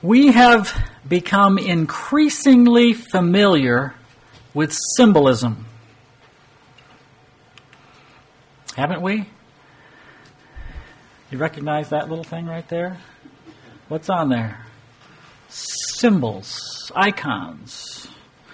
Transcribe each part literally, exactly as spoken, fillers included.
We have become increasingly familiar with symbolism. Haven't we? You recognize that little thing right there? What's on there? Symbols, icons.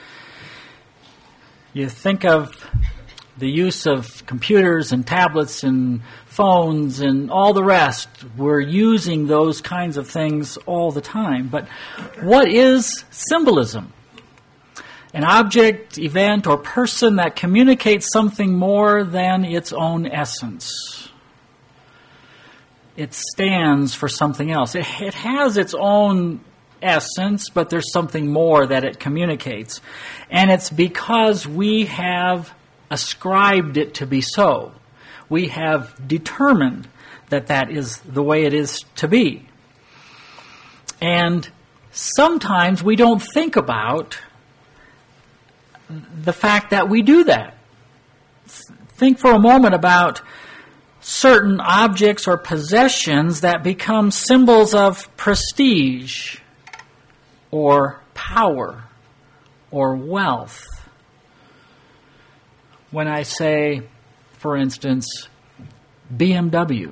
You think of the use of computers and tablets and phones and all the rest. We're using those kinds of things all the time. But what is symbolism? An object, event, or person that communicates something more than its own essence. It stands for something else. It, it has its own essence, but there's something more that it communicates. And it's because we have ascribed it to be so. We have determined that that is the way it is to be. And sometimes we don't think about the fact that we do that. Think for a moment about certain objects or possessions that become symbols of prestige or power or wealth. When I say, for instance, B M W,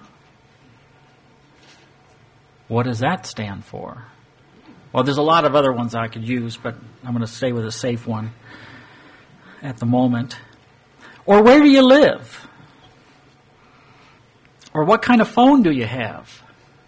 what does that stand for? Well, there's a lot of other ones I could use, but I'm going to stay with a safe one at the moment. Or where do you live? Or what kind of phone do you have?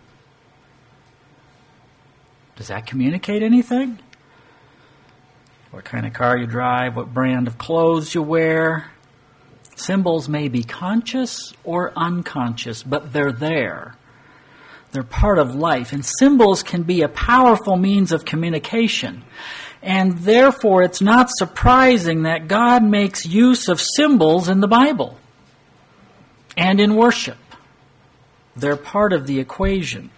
Does that communicate anything? What kind of car you drive, what brand of clothes you wear. Symbols may be conscious or unconscious, but they're there. They're part of life. And symbols can be a powerful means of communication. And therefore, it's not surprising that God makes use of symbols in the Bible and in worship. They're part of the equation.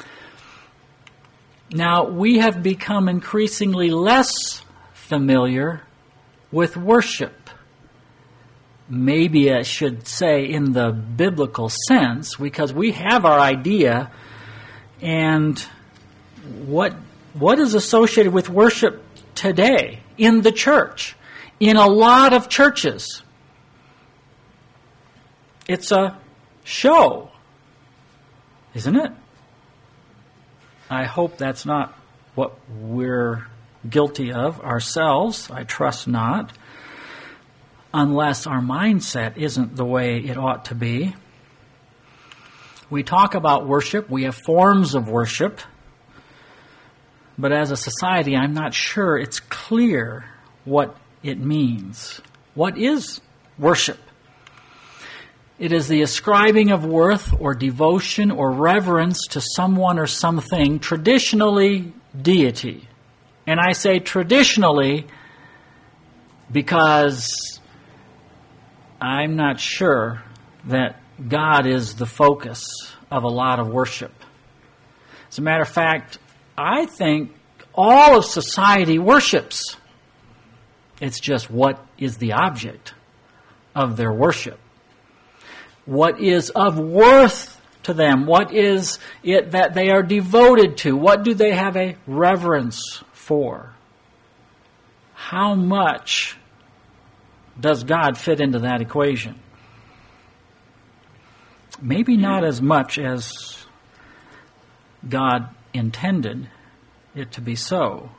Now, we have become increasingly less familiar with worship. Maybe I should say in the biblical sense, because we have our idea, and what what is associated with worship today in the church, in a lot of churches. It's a show, isn't it? I hope that's not what we're guilty of ourselves. I trust not. Unless our mindset isn't the way it ought to be. We talk about worship. We have forms of worship. But as a society, I'm not sure it's clear what it means. What is worship? It is the ascribing of worth or devotion or reverence to someone or something, traditionally deity. And I say traditionally because I'm not sure that God is the focus of a lot of worship. As a matter of fact, I think all of society worships. It's just what is the object of their worship? What is of worth to them? What is it that they are devoted to? What do they have a reverence for? How much does God fit into that equation? Maybe not as much as God intended it to be so.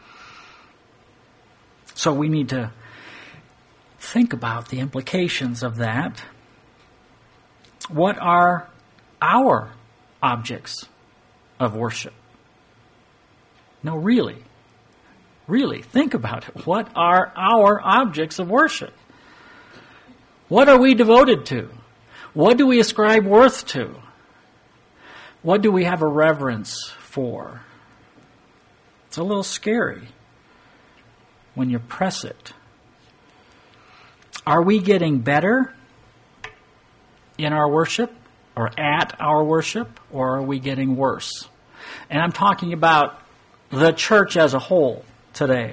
So we need to think about the implications of that. What are our objects of worship? No, really. Really, think about it. What are our objects of worship? What are we devoted to? What do we ascribe worth to? What do we have a reverence for? It's a little scary when you press it. Are we getting better in our worship or at our worship, or are we getting worse? And I'm talking about the church as a whole today.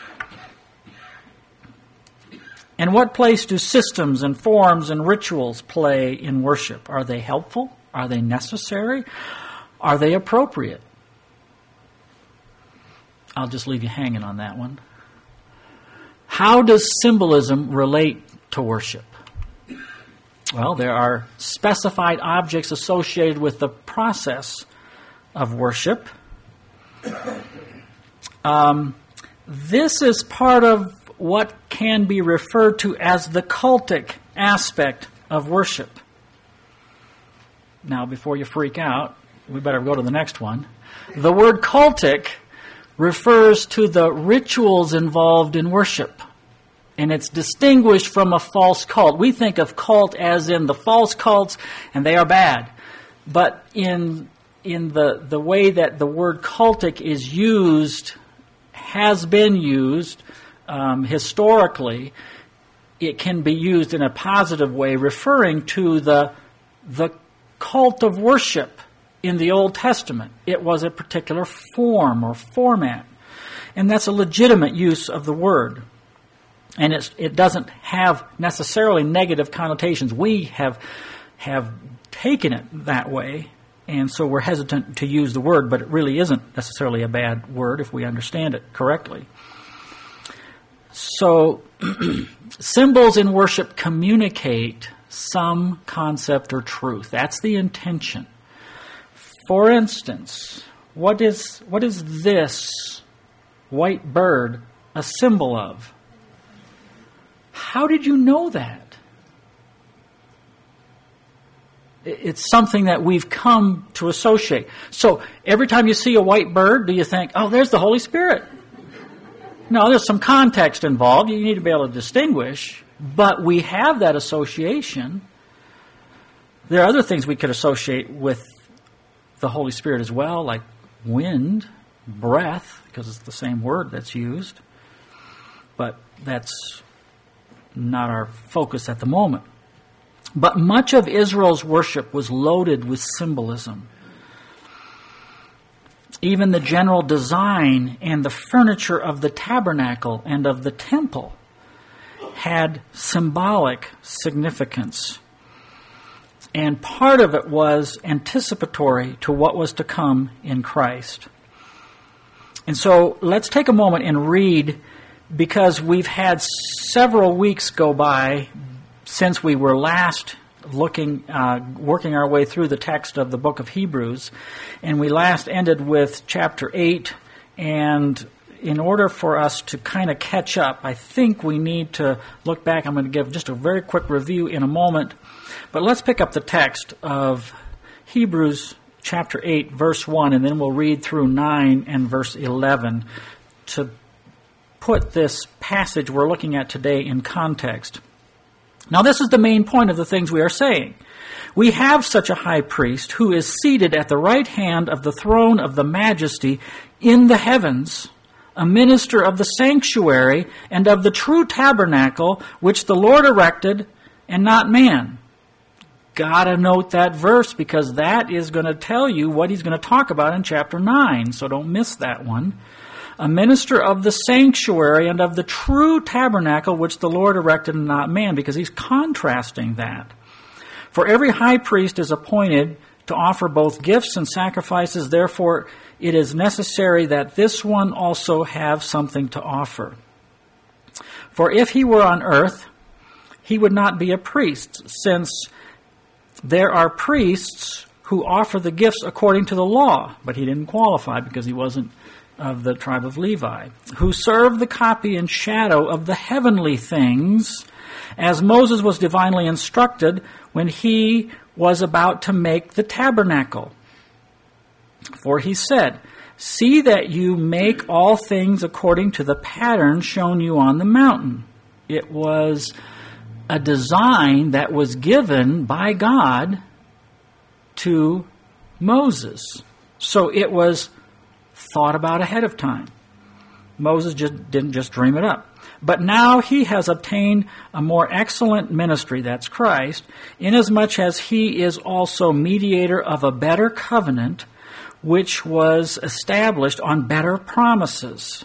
And what place do systems and forms and rituals play in worship? Are they helpful? Are they necessary? Are they appropriate? I'll just leave you hanging on that one. How does symbolism relate to worship? Well, there are specified objects associated with the process of worship. Um, this is part of what can be referred to as the cultic aspect of worship. Now, before you freak out, we better go to the next one. The word cultic refers to the rituals involved in worship, and it's distinguished from a false cult. We think of cult as in the false cults, and they are bad. But in in the, the way that the word cultic is used, has been used um, historically, it can be used in a positive way, referring to the the cult of worship in the Old Testament. It was a particular form or format. And that's a legitimate use of the word. And it's, it doesn't have necessarily negative connotations. We have have taken it that way, and so we're hesitant to use the word, but it really isn't necessarily a bad word if we understand it correctly. So, symbols in worship communicate some concept or truth. That's the intention. For instance, what is what is this white bird a symbol of? How did you know that? It's something that we've come to associate. So every time you see a white bird, do you think, oh, there's the Holy Spirit? No, there's some context involved. You need to be able to distinguish. But we have that association. There are other things we could associate with the Holy Spirit as well, like wind, breath, because it's the same word that's used. But that's not our focus at the moment. But much of Israel's worship was loaded with symbolism. Even the general design and the furniture of the tabernacle and of the temple had symbolic significance. And part of it was anticipatory to what was to come in Christ. And so let's take a moment and read, because we've had several weeks go by since we were last looking, uh, working our way through the text of the book of Hebrews, and we last ended with chapter eight, and in order for us to kind of catch up, I think we need to look back. I'm going to give just a very quick review in a moment, but let's pick up the text of Hebrews chapter eight, verse one, and then we'll read through nine and verse eleven to put this passage we're looking at today in context. Now, this is the main point of the things we are saying. We have such a high priest who is seated at the right hand of the throne of the majesty in the heavens, a minister of the sanctuary and of the true tabernacle which the Lord erected and not man. Gotta note that verse, because that is going to tell you what he's going to talk about in chapter nine, so don't miss that one. A minister of the sanctuary and of the true tabernacle which the Lord erected and not man, because he's contrasting that. For every high priest is appointed to offer both gifts and sacrifices, therefore it is necessary that this one also have something to offer. For if he were on earth, he would not be a priest, since there are priests who offer the gifts according to the law, but he didn't qualify because he wasn't of the tribe of Levi, who serve the copy and shadow of the heavenly things, as Moses was divinely instructed when he was about to make the tabernacle. For he said, "See that you make all things according to the pattern shown you on the mountain." It was a design that was given by God to Moses. So it was thought about ahead of time. Moses just didn't just dream it up. But now he has obtained a more excellent ministry, that's Christ, inasmuch as he is also mediator of a better covenant, which was established on better promises.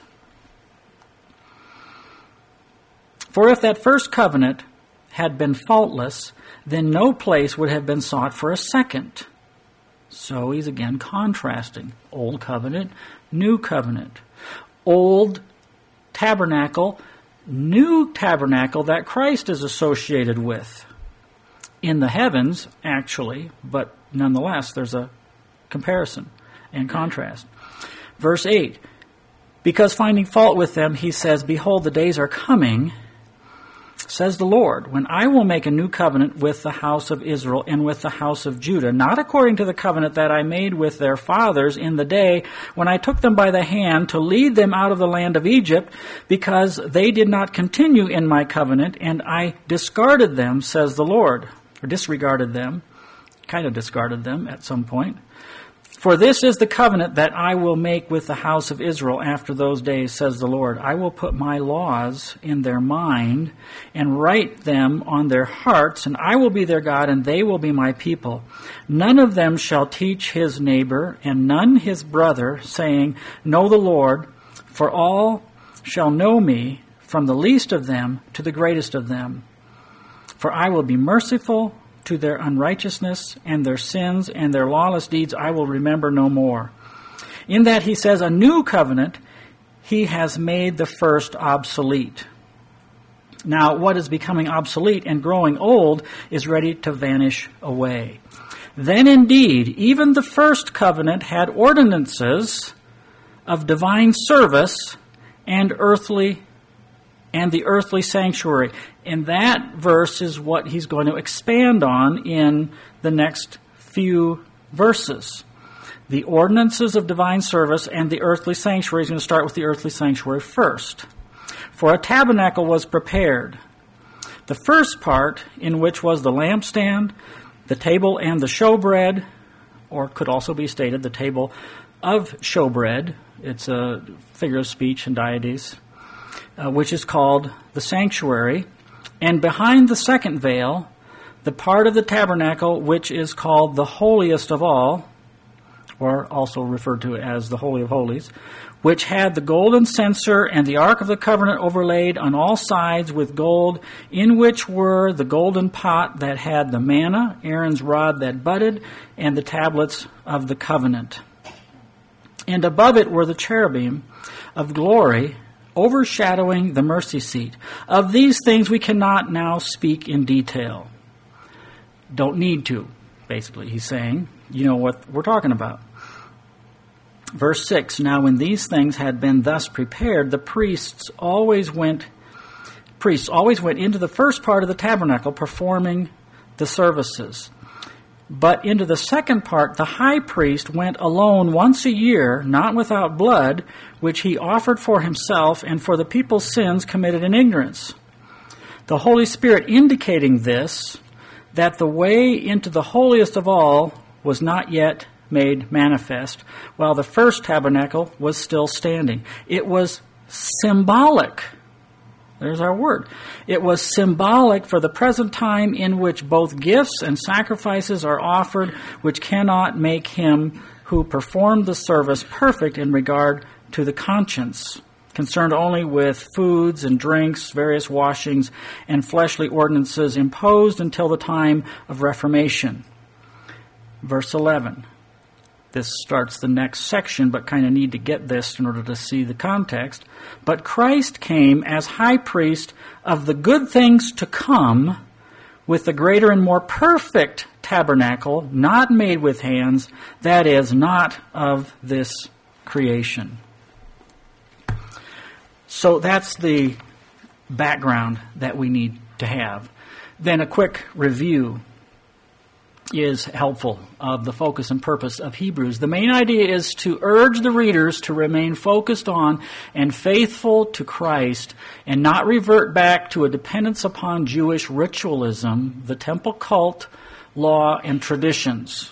For if that first covenant had been faultless, then no place would have been sought for a second. So he's again contrasting Old Covenant, New Covenant. old tabernacle, new tabernacle that Christ is associated with. In the heavens, actually, but nonetheless, there's a comparison and contrast. Verse eight, because finding fault with them, he says, behold, the days are coming, says the Lord, when I will make a new covenant with the house of Israel and with the house of Judah, not according to the covenant that I made with their fathers in the day when I took them by the hand to lead them out of the land of Egypt, because they did not continue in my covenant, and I discarded them, says the Lord, or disregarded them, kind of discarded them at some point. For this is the covenant that I will make with the house of Israel after those days, says the Lord. I will put my laws in their mind and write them on their hearts, and I will be their God, and they will be my people. None of them shall teach his neighbor, and none his brother, saying, know the Lord, for all shall know me, from the least of them to the greatest of them. For I will be merciful to their unrighteousness, and their sins and their lawless deeds I will remember no more. In that he says, a new covenant, he has made the first obsolete. Now, what is becoming obsolete and growing old is ready to vanish away. Then indeed, even the first covenant had ordinances of divine service and earthly and the earthly sanctuary. And that verse is what he's going to expand on in the next few verses. The ordinances of divine service and the earthly sanctuary. He's going to start with the earthly sanctuary first. For a tabernacle was prepared. The first part, in which was the lampstand, the table and the showbread, or could also be stated the table of showbread. It's a figure of speech and deities. Uh, which is called the sanctuary, and behind the second veil, the part of the tabernacle which is called the holiest of all, or also referred to as the Holy of Holies, which had the golden censer and the Ark of the Covenant overlaid on all sides with gold, in which were the golden pot that had the manna, Aaron's rod that budded, and the tablets of the covenant. And above it were the cherubim of glory, overshadowing the mercy seat. Of these things we cannot now speak in detail. Don't need to, basically, he's saying. You know what we're talking about. Verse six, now when these things had been thus prepared, the priests always went priests always went into the first part of the tabernacle performing the services. But into the second part, the high priest went alone once a year, not without blood, which he offered for himself and for the people's sins committed in ignorance. The Holy Spirit indicating this, that the way into the holiest of all was not yet made manifest, while the first tabernacle was still standing. It was symbolic. There's our word. It was symbolic for the present time in which both gifts and sacrifices are offered, which cannot make him who performed the service perfect in regard to the conscience, concerned only with foods and drinks, various washings, and fleshly ordinances imposed until the time of Reformation. Verse eleven. This starts the next section, but kind of need to get this in order to see the context. But Christ came as high priest of the good things to come with the greater and more perfect tabernacle, not made with hands, that is, not of this creation. So that's the background that we need to have. Then a quick review is helpful of the focus and purpose of Hebrews. The main idea is to urge the readers to remain focused on and faithful to Christ and not revert back to a dependence upon Jewish ritualism, the temple cult, law, and traditions.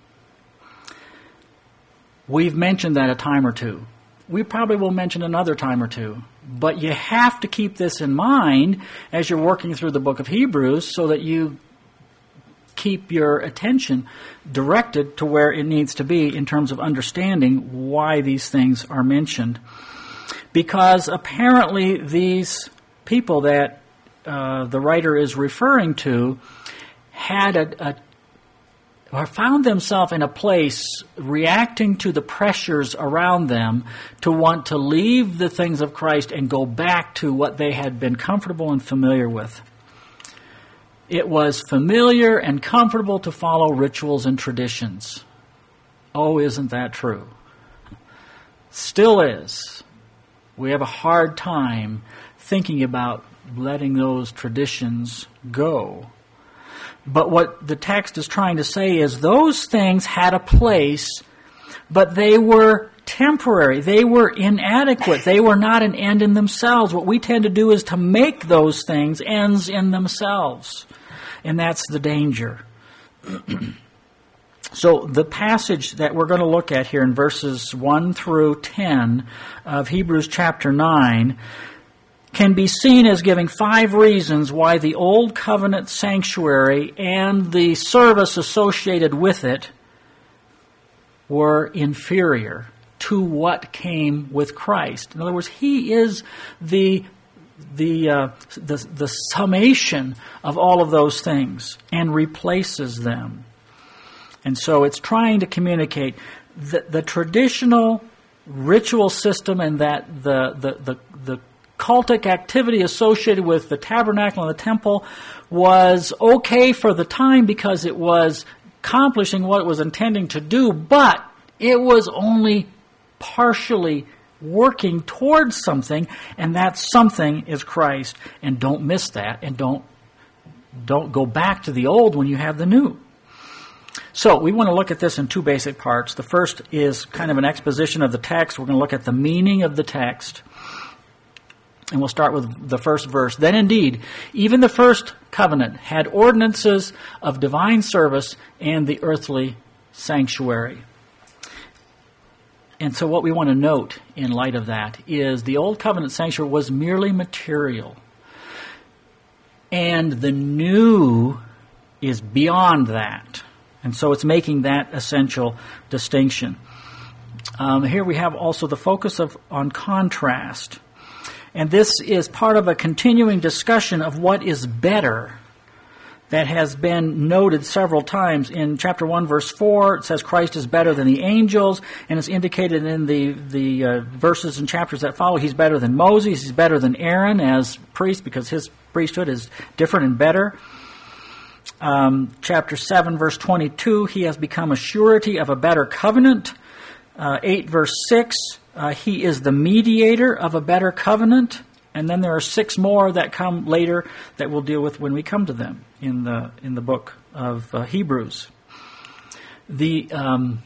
We've mentioned that a time or two. We probably will mention another time or two. But you have to keep this in mind as you're working through the book of Hebrews so that you keep your attention directed to where it needs to be in terms of understanding why these things are mentioned. Because apparently these people that uh, the writer is referring to had a, a found themselves in a place reacting to the pressures around them to want to leave the things of Christ and go back to what they had been comfortable and familiar with. It was familiar and comfortable to follow rituals and traditions. Oh, isn't that true? Still is. We have a hard time thinking about letting those traditions go. But what the text is trying to say is those things had a place, but they were temporary. They were inadequate. They were not an end in themselves. What we tend to do is to make those things ends in themselves. And that's the danger. So the passage that we're going to look at here in verses one through ten of Hebrews chapter nine can be seen as giving five reasons why the Old Covenant sanctuary and the service associated with it were inferior to what came with Christ. In other words, He is the the uh, the, the summation of all of those things and replaces them. And so it's trying to communicate that the traditional ritual system and that the the the, the cultic activity associated with the tabernacle and the temple was okay for the time because it was accomplishing what it was intending to do, but it was only partially working towards something, and that something is Christ. And don't miss that, and don't don't go back to the old when you have the new. So we want to look at this in two basic parts. The first is kind of an exposition of the text. We're going to look at the meaning of the text. And we'll start with the first verse. Then indeed, even the first covenant had ordinances of divine service and the earthly sanctuary. And so what we want to note in light of that is the Old Covenant sanctuary was merely material. And the new is beyond that. And so it's making that essential distinction. Um, here we have also the focus of on contrast. And this is part of a continuing discussion of what is better that has been noted several times. In chapter one, verse four, it says Christ is better than the angels, and it's indicated in the, the uh, verses and chapters that follow. He's better than Moses, he's better than Aaron as priest because his priesthood is different and better. Um, chapter seven, verse twenty-two, he has become a surety of a better covenant. Uh, eight, verse six, uh, he is the mediator of a better covenant. And then there are six more that come later that we'll deal with when we come to them in the in the book of uh, Hebrews. The um,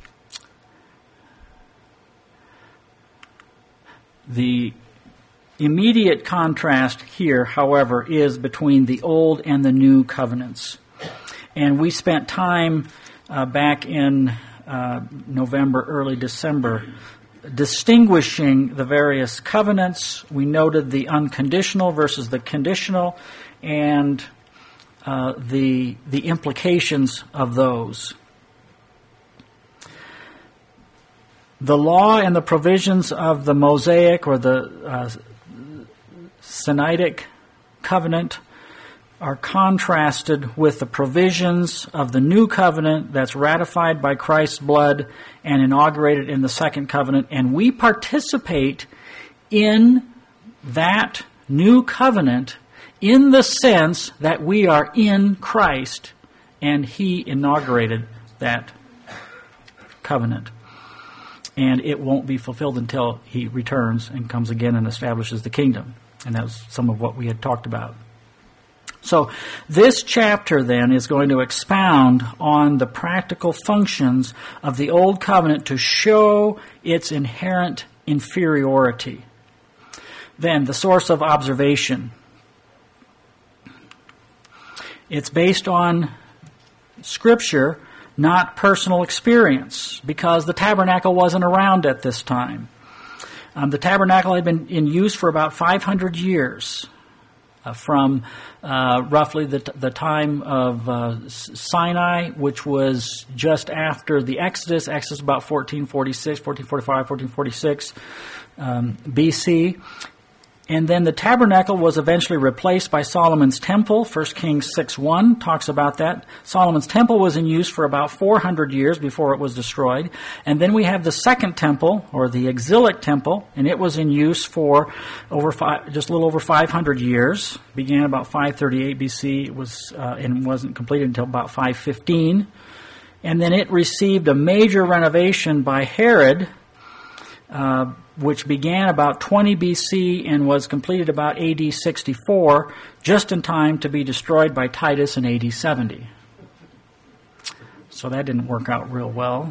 the immediate contrast here, however, is between the old and the new covenants. And we spent time uh, back in uh, November, early December, distinguishing the various covenants. We noted the unconditional versus the conditional and uh, the the implications of those. The law and the provisions of the Mosaic or the uh, Sinaitic covenant are contrasted with the provisions of the new covenant that's ratified by Christ's blood and inaugurated in the second covenant. And we participate in that new covenant in the sense that we are in Christ and He inaugurated that covenant. And it won't be fulfilled until He returns and comes again and establishes the kingdom. And that was some of what we had talked about. So this chapter then is going to expound on the practical functions of the Old Covenant to show its inherent inferiority. Then the source of observation. It's based on Scripture, not personal experience, because the tabernacle wasn't around at this time. Um, the tabernacle had been in use for about five hundred years. Uh, from uh, roughly the, t- the time of uh, Sinai, which was just after the Exodus. Exodus about fourteen forty-six, fourteen forty-five, fourteen forty-six um, B C. And then the tabernacle was eventually replaced by Solomon's temple. First Kings six one talks about that. Solomon's temple was in use for about four hundred years before it was destroyed. And then we have the second temple, or the exilic temple, and it was in use for over five, just a little over five hundred years. Began about five thirty-eight B C. It was uh, and wasn't completed until about five fifteen. And then it received a major renovation by Herod, uh, which began about twenty B C and was completed about A D sixty-four, just in time to be destroyed by Titus in A D seventy. So that didn't work out real well.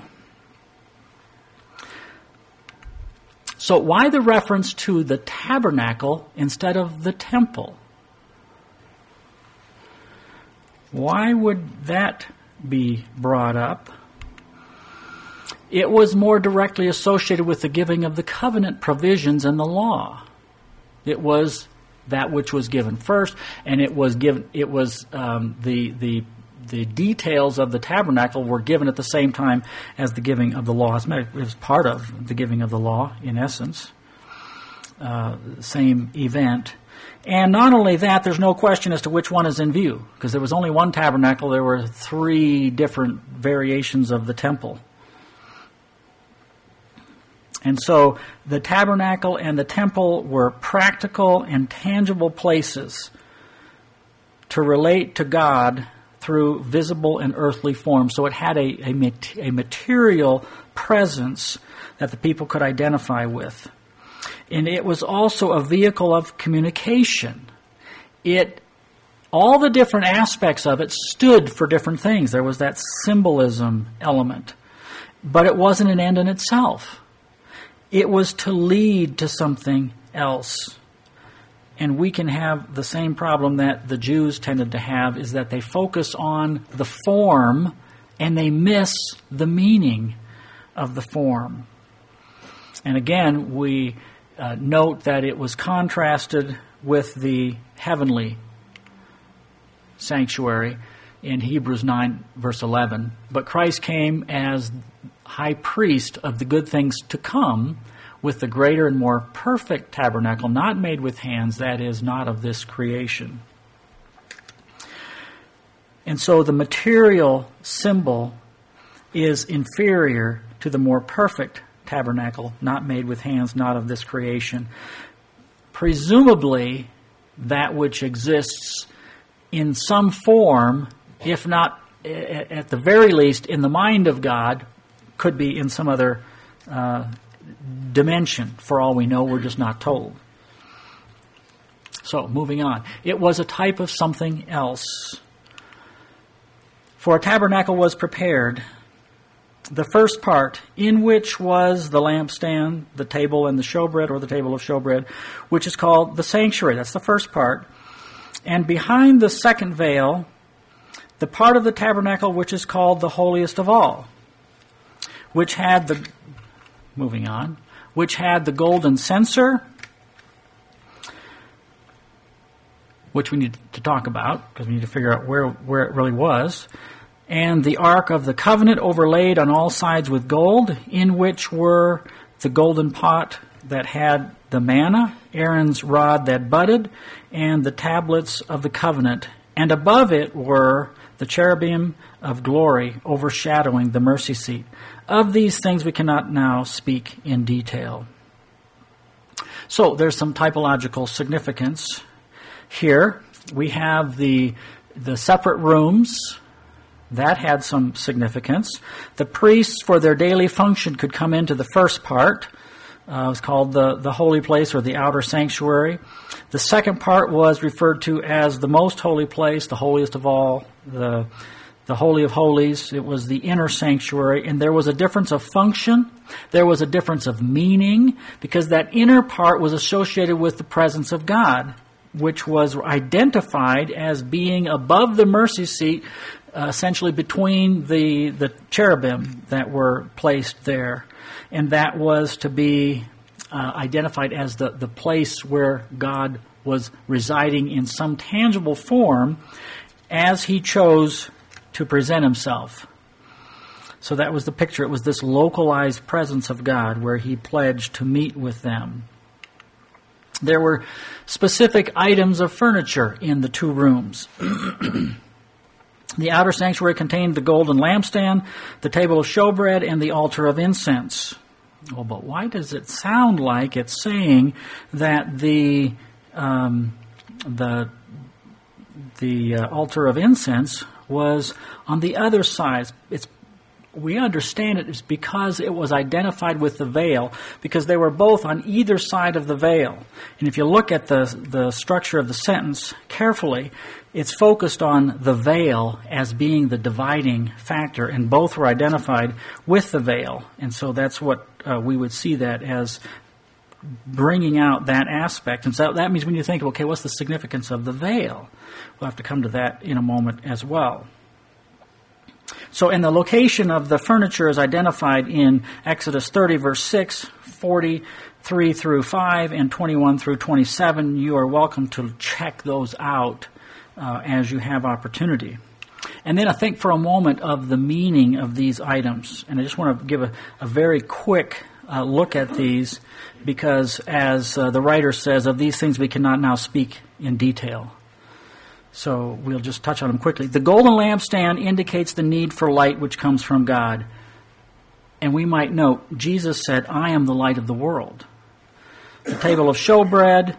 So why the reference to the tabernacle instead of the temple? Why would that be brought up? It was more directly associated with the giving of the covenant provisions in the law. It was that which was given first, and it was given. It was um, the the the details of the tabernacle were given at the same time as the giving of the law. It was part of the giving of the law, in essence. Uh, same event. And not only that, there's no question as to which one is in view, because there was only one tabernacle. There were three different variations of the temple. And so the tabernacle and the temple were practical and tangible places to relate to God through visible and earthly forms. So it had a, a, a material presence that the people could identify with. And it was also a vehicle of communication. It, all the different aspects of it stood for different things. There was that symbolism element. But it wasn't an end in itself. It was to lead to something else. And we can have the same problem that the Jews tended to have, is that they focus on the form and they miss the meaning of the form. And again, we uh, note that it was contrasted with the heavenly sanctuary in Hebrews nine, verse eleven. But Christ came as high priest of the good things to come, with the greater and more perfect tabernacle, not made with hands, that is, not of this creation. And so the material symbol is inferior to the more perfect tabernacle, not made with hands, not of this creation. Presumably, that which exists in some form, if not at the very least in the mind of God, could be in some other uh, dimension. For all we know, we're just not told. So, moving on. It was a type of something else. For a tabernacle was prepared, the first part, in which was the lampstand, the table and the showbread, or the table of showbread, which is called the sanctuary. That's the first part. And behind the second veil, the part of the tabernacle which is called the holiest of all, which had the, moving on, which had the golden censer, which we need to talk about, because we need to figure out where, where it really was, and the Ark of the Covenant overlaid on all sides with gold, in which were the golden pot that had the manna, Aaron's rod that budded, and the tablets of the covenant. And above it were the cherubim of glory overshadowing the mercy seat. Of these things we cannot now speak in detail. So there's some typological significance here. We have the the separate rooms. That had some significance. The priests, for their daily function, could come into the first part. Uh, it was called the, the holy place, or the outer sanctuary. The second part was referred to as the most holy place, the holiest of all, the the Holy of Holies. It was the inner sanctuary, and there was a difference of function. There was a difference of meaning, because that inner part was associated with the presence of God, which was identified as being above the mercy seat, uh, essentially between the, the cherubim that were placed there. And that was to be uh, identified as the, the place where God was residing in some tangible form as he chose to present himself. So that was the picture. It was this localized presence of God where he pledged to meet with them. There were specific items of furniture in the two rooms. The outer sanctuary contained the golden lampstand, the table of showbread, and the altar of incense. Well, but why does it sound like it's saying that the um, the the uh, altar of incense was on the other side? It's We understand it is because it was identified with the veil, because they were both on either side of the veil. And if you look at the, the structure of the sentence carefully, it's focused on the veil as being the dividing factor, and both were identified with the veil. And so that's what uh, we would see that as bringing out that aspect. And so that means when you think, okay, what's the significance of the veil? We'll have to come to that in a moment as well. So, and the location of the furniture is identified in Exodus thirty, verse six, forty-three through five, and twenty-one through twenty-seven. You are welcome to check those out uh, as you have opportunity. And then I think for a moment of the meaning of these items. And I just want to give a, a very quick uh, look at these, because as uh, the writer says, of these things we cannot now speak in detail. So we'll just touch on them quickly. The golden lampstand indicates the need for light which comes from God. And we might note, Jesus said, I am the light of the world. The table of showbread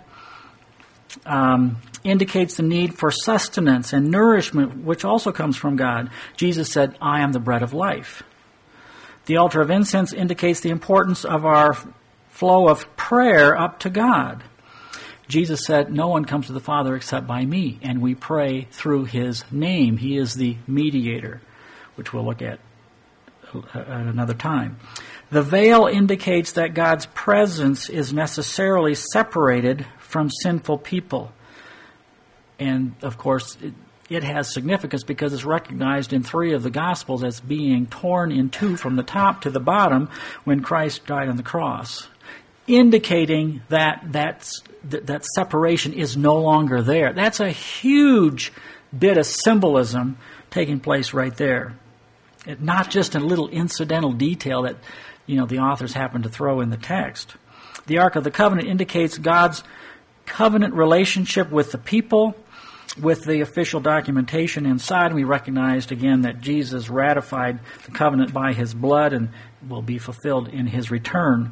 um, indicates the need for sustenance and nourishment, which also comes from God. Jesus said, I am the bread of life. The altar of incense indicates the importance of our flow of prayer up to God. Jesus said, no one comes to the Father except by me, and we pray through his name. He is the mediator, which we'll look at at another time. The veil indicates that God's presence is necessarily separated from sinful people. And, of course, it, it has significance because it's recognized in three of the Gospels as being torn in two from the top to the bottom when Christ died on the cross, indicating that that's, that that separation is no longer there. That's a huge bit of symbolism taking place right there. It, not just a little incidental detail that, you know, the authors happen to throw in the text. The Ark of the Covenant indicates God's covenant relationship with the people, with the official documentation inside. And we recognized again that Jesus ratified the covenant by his blood and will be fulfilled in his return.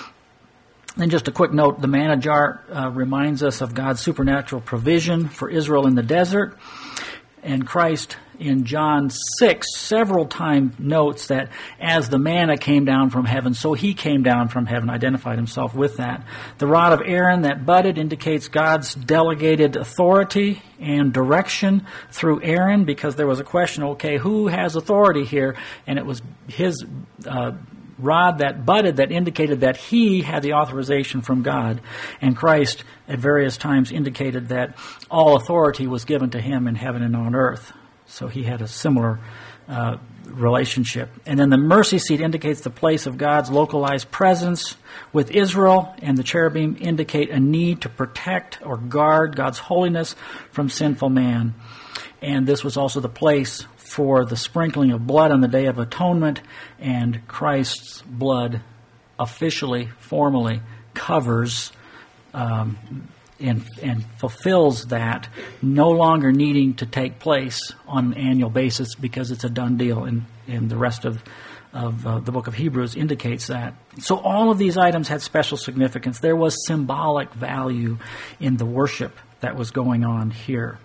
Then just a quick note, the manna jar uh, reminds us of God's supernatural provision for Israel in the desert. And Christ in John six several times notes that as the manna came down from heaven, so he came down from heaven, identified himself with that. The rod of Aaron that budded indicates God's delegated authority and direction through Aaron, because there was a question, okay, who has authority here? And it was his uh rod that budded that indicated that he had the authorization from God. And Christ at various times indicated that all authority was given to him in heaven and on earth. So he had a similar uh, relationship. And then the mercy seat indicates the place of God's localized presence with Israel, and the cherubim indicate a need to protect or guard God's holiness from sinful man. And this was also the place for the sprinkling of blood on the Day of Atonement, and Christ's blood officially, formally covers um, and, and fulfills that, no longer needing to take place on an annual basis because it's a done deal, and, and the rest of, of uh, the book of Hebrews indicates that. So all of these items had special significance. There was symbolic value in the worship that was going on here.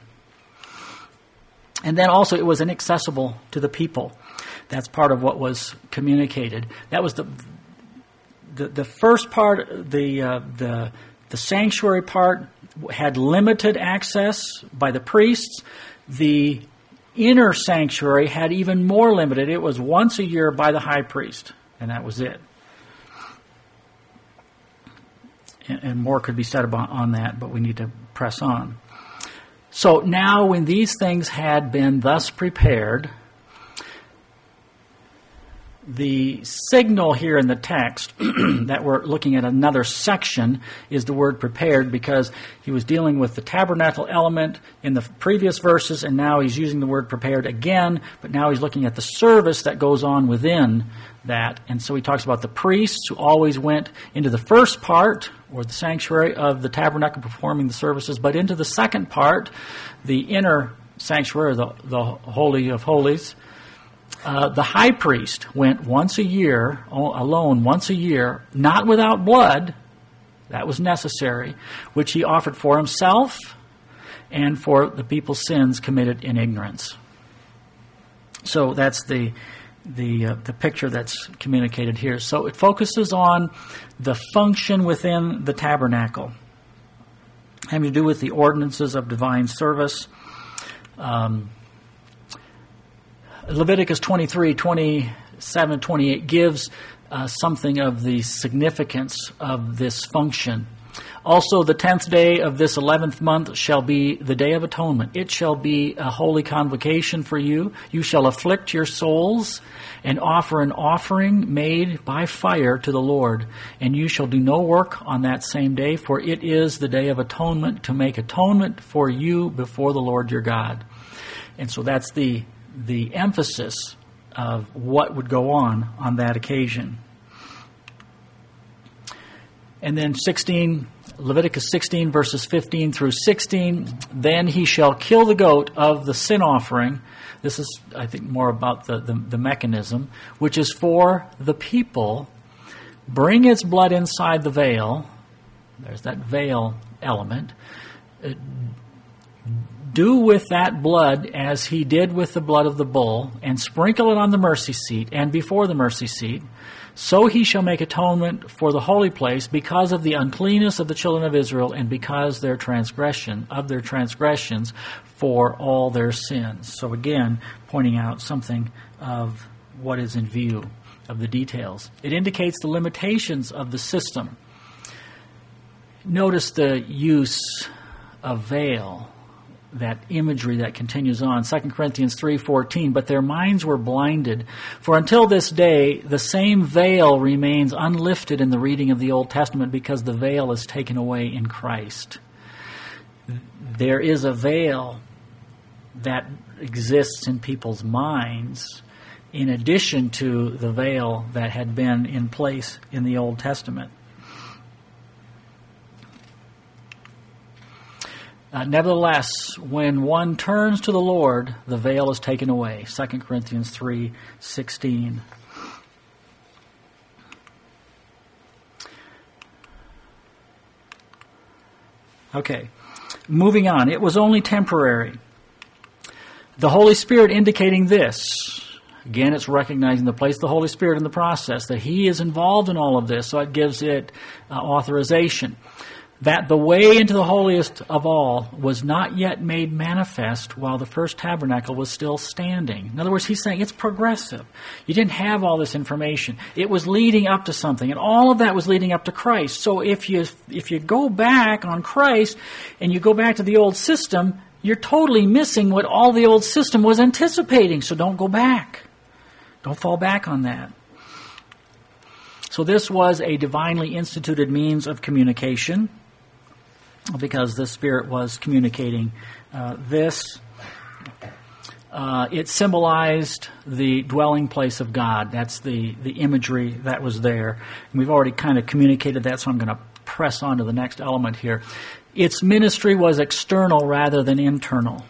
And then also it was inaccessible to the people. That's part of what was communicated. That was the the, the first part, the uh, the the sanctuary part had limited access by the priests. The inner sanctuary had even more limited. It was once a year by the high priest, and that was it. And, and more could be said about on that, but we need to press on. So now when these things had been thus prepared, The signal here in the text that we're looking at another section is the word prepared, because he was dealing with the tabernacle element in the previous verses, and now he's using the word prepared again, but now he's looking at the service that goes on within that. And so he talks about the priests who always went into the first part, or the sanctuary of the tabernacle, performing the services, but into the second part, the inner sanctuary, the, the Holy of Holies. Uh, the high priest went once a year, alone once a year, not without blood, that was necessary, which he offered for himself and for the people's sins committed in ignorance. So that's the the uh, the picture that's communicated here. So it focuses on the function within the tabernacle, having to do with the ordinances of divine service. Um, Leviticus twenty-three, twenty-seven, twenty-eight gives uh, something of the significance of this function. Also, the tenth day of this eleventh month shall be the day of atonement. It shall be a holy convocation for you. You shall afflict your souls and offer an offering made by fire to the Lord. And you shall do no work on that same day, for it is the day of atonement, to make atonement for you before the Lord your God. And so that's the the emphasis of what would go on on that occasion. And then sixteen, Leviticus sixteen, verses fifteen through sixteen, then he shall kill the goat of the sin offering. This is, I think, more about the, the, the mechanism, which is for the people. Bring its blood inside the veil. There's that veil element. Uh, Do with that blood as he did with the blood of the bull, and sprinkle it on the mercy seat and before the mercy seat. So he shall make atonement for the holy place because of the uncleanness of the children of Israel, and because their transgression of their transgressions for all their sins. So again, pointing out something of what is in view of the details. It indicates the limitations of the system. Notice the use of veil, that imagery that continues on. Second Corinthians three fourteen, but their minds were blinded. For until this day, the same veil remains unlifted in the reading of the Old Testament, because the veil is taken away in Christ. There is a veil that exists in people's minds in addition to the veil that had been in place in the Old Testament. Uh, nevertheless, when one turns to the Lord, the veil is taken away. Second Corinthians three sixteen. Okay, moving on. It was only temporary. The Holy Spirit indicating this. Again, it's recognizing the place of the Holy Spirit in the process, that He is involved in all of this, so it gives it uh, authorization. That the way into the holiest of all was not yet made manifest while the first tabernacle was still standing. In other words, he's saying it's progressive. You didn't have all this information. It was leading up to something, and all of that was leading up to Christ. So if you if you go back on Christ and you go back to the old system, you're totally missing what all the old system was anticipating. So don't go back. Don't fall back on that. So this was a divinely instituted means of communication, because the Spirit was communicating uh, this. Uh, it symbolized the dwelling place of God. That's the, the imagery that was there. And we've already kind of communicated that, so I'm going to press on to the next element here. Its ministry was external rather than internal.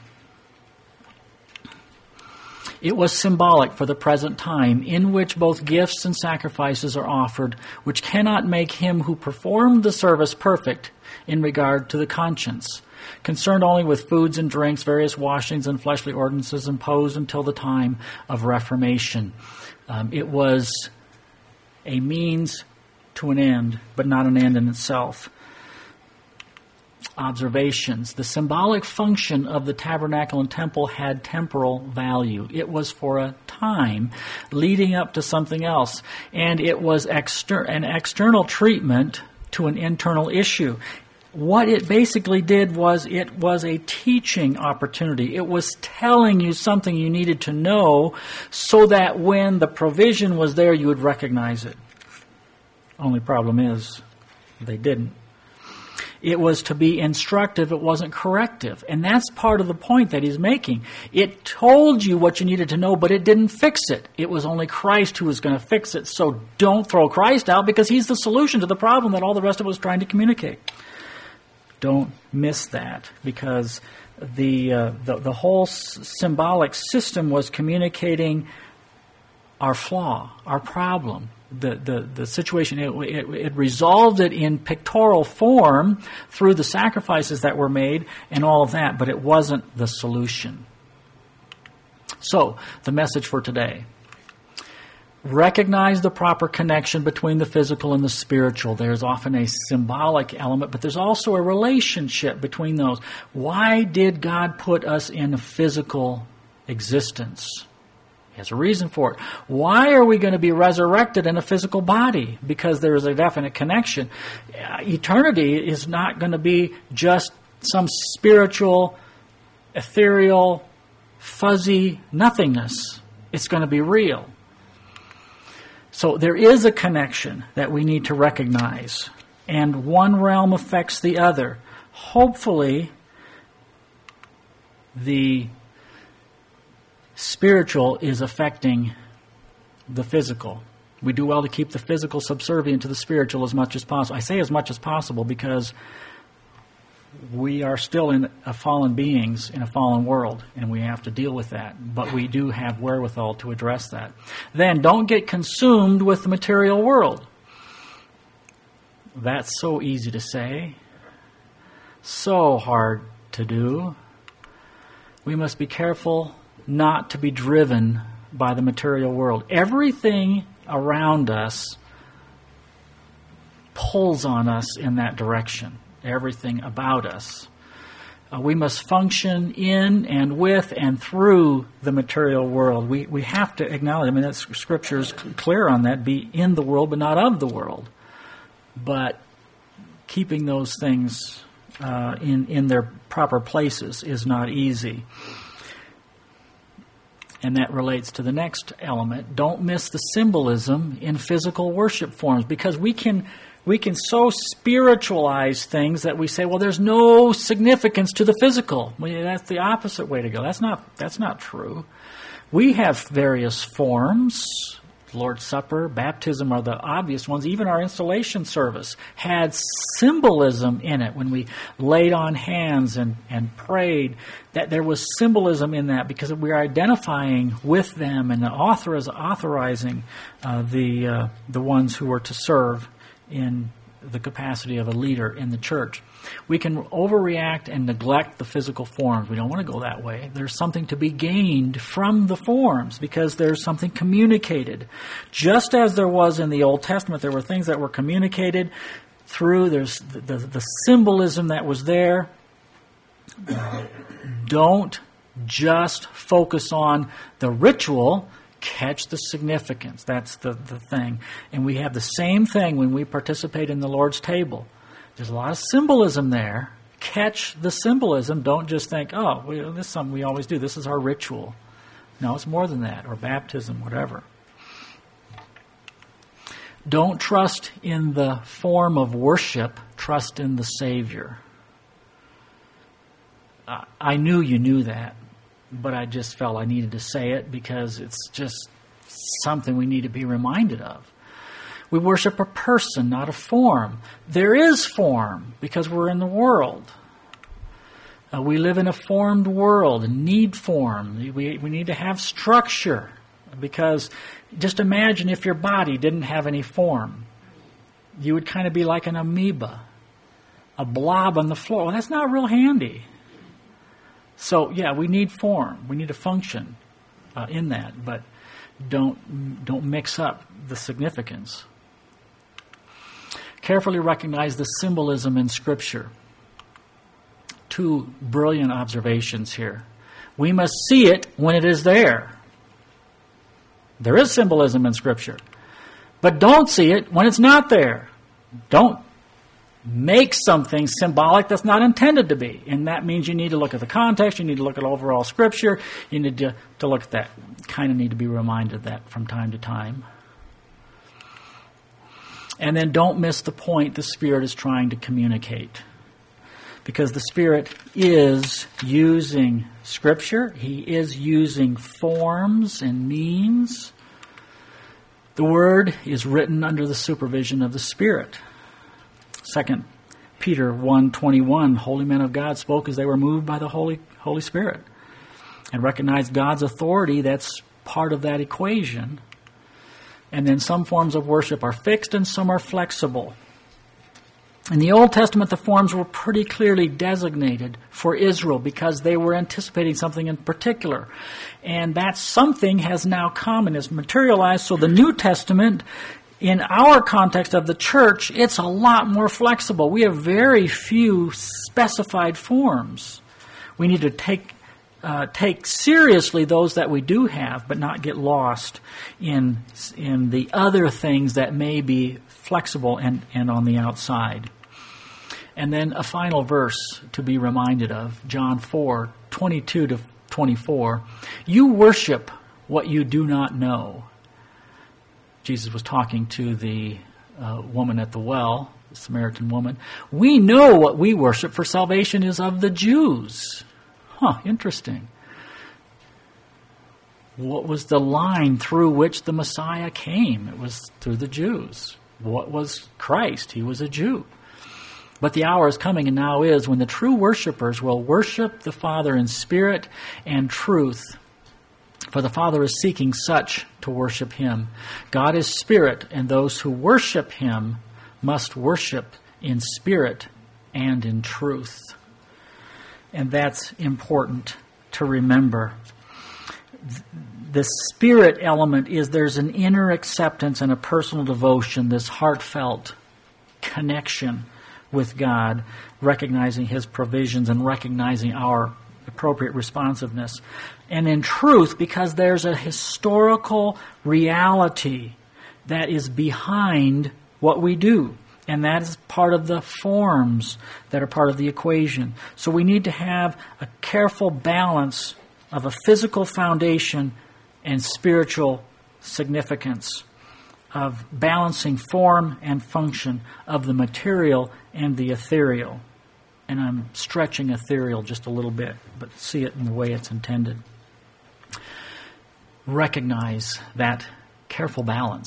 It was symbolic for the present time, in which both gifts and sacrifices are offered, which cannot make him who performed the service perfect in regard to the conscience, concerned only with foods and drinks, various washings and fleshly ordinances imposed until the time of Reformation. Um, it was a means to an end, but not an end in itself. Observations. The symbolic function of the tabernacle and temple had temporal value. It was for a time leading up to something else, and it was exter- an external treatment to an internal issue. what it basically did was it was a teaching opportunity. It was telling you something you needed to know so that when the provision was there, you would recognize it. Only problem is, they didn't. It was to be instructive, it wasn't corrective. And that's part of the point that he's making. It told you what you needed to know, but it didn't fix it. It was only Christ who was going to fix it. So don't throw Christ out, because he's the solution to the problem that all the rest of us was trying to communicate. Don't miss that, because the uh, the, the whole s- symbolic system was communicating our flaw, our problem. The, the, the situation, it, it, it resolved it in pictorial form through the sacrifices that were made and all of that, but it wasn't the solution. So, the message for today. Recognize the proper connection between the physical and the spiritual. There's often a symbolic element, but there's also a relationship between those. Why did God put us in a physical existence? There's a reason for it. Why are we going to be resurrected in a physical body? Because there is a definite connection. Eternity is not going to be just some spiritual, ethereal, fuzzy nothingness. It's going to be real. So there is a connection that we need to recognize. And one realm affects the other. Hopefully, the spiritual is affecting the physical. We do well to keep the physical subservient to the spiritual as much as possible. I say as much as possible because we are still in a fallen beings in a fallen world, and we have to deal with that. But we do have wherewithal to address that. Then don't get consumed with the material world. That's so easy to say, so hard to do. We must be careful not to be driven by the material world. Everything around us pulls on us in that direction. Everything about us. Uh, we must function in and with and through the material world. We we have to acknowledge, I mean, that Scripture is clear on that, be in the world but not of the world. But keeping those things uh, in, in their proper places is not easy. And that relates to the next element. Don't miss the symbolism in physical worship forms, because we can we can so spiritualize things that we say, well, there's no significance to the physical. Well, that's the opposite way to go. That's not that's not true. We have various forms. Lord's Supper, baptism are the obvious ones. Even our installation service had symbolism in it when we laid on hands and, and prayed. That there was symbolism in that because we are identifying with them and authoriz- authorizing uh, the uh, the ones who were to serve in the capacity of a leader in the church. We can overreact and neglect the physical forms. We don't want to go that way. There's something to be gained from the forms because there's something communicated. Just as there was in the Old Testament, there were things that were communicated through, there's the, the, the symbolism that was there. Don't just focus on the ritual. Catch the significance. That's the, the thing. And we have the same thing when we participate in the Lord's table. There's a lot of symbolism there. Catch the symbolism. Don't just think, oh, we, this is something we always do. This is our ritual. No, it's more than that, or baptism, whatever. Don't trust in the form of worship. Trust in the Savior. Uh, I knew you knew that. But I just felt I needed to say it because it's just something we need to be reminded of. We worship a person, not a form. There is form because we're in the world. Uh, we live in a formed world and need form. We, we need to have structure because just imagine if your body didn't have any form. You would kind of be like an amoeba, a blob on the floor. Well, that's not real handy. So, yeah, we need form. We need to function uh, in that, but don't don't mix up the significance. Carefully recognize the symbolism in Scripture. Two brilliant observations here. We must see it when it is there. There is symbolism in Scripture. But don't see it when it's not there. Don't make something symbolic that's not intended to be. And that means you need to look at the context, you need to look at overall Scripture, you need to, to look at that. Kind of need to be reminded of that from time to time. And then don't miss the point the Spirit is trying to communicate. Because the Spirit is using Scripture, He is using forms and means. The Word is written under the supervision of the Spirit. Second Peter one twenty-one, holy men of God spoke as they were moved by the Holy Holy Spirit. And recognized God's authority, that's part of that equation. And then some forms of worship are fixed and some are flexible. In the Old Testament, the forms were pretty clearly designated for Israel because they were anticipating something in particular. And that something has now come and is materialized. So the New Testament, in our context of the church, it's a lot more flexible. We have very few specified forms. We need to take uh, take seriously those that we do have, but not get lost in in the other things that may be flexible and, and on the outside. And then a final verse to be reminded of, John four, twenty-two to twenty-four. You worship what you do not know. Jesus was talking to the uh, woman at the well, the Samaritan woman. We know what we worship, for salvation is of the Jews. Huh, interesting. What was the line through which the Messiah came? It was through the Jews. What was Christ? He was a Jew. But the hour is coming, and now is, when the true worshipers will worship the Father in spirit and truth. For the Father is seeking such to worship Him. God is spirit, and those who worship Him must worship in spirit and in truth. And that's important to remember. The spirit element is there's an inner acceptance and a personal devotion, this heartfelt connection with God, recognizing His provisions and recognizing our appropriate responsiveness. And in truth, because there's a historical reality that is behind what we do. And that is part of the forms that are part of the equation. So we need to have a careful balance of a physical foundation and spiritual significance, of balancing form and function, of the material and the ethereal. And I'm stretching ethereal just a little bit, but see it in the way it's intended. Recognize that careful balance.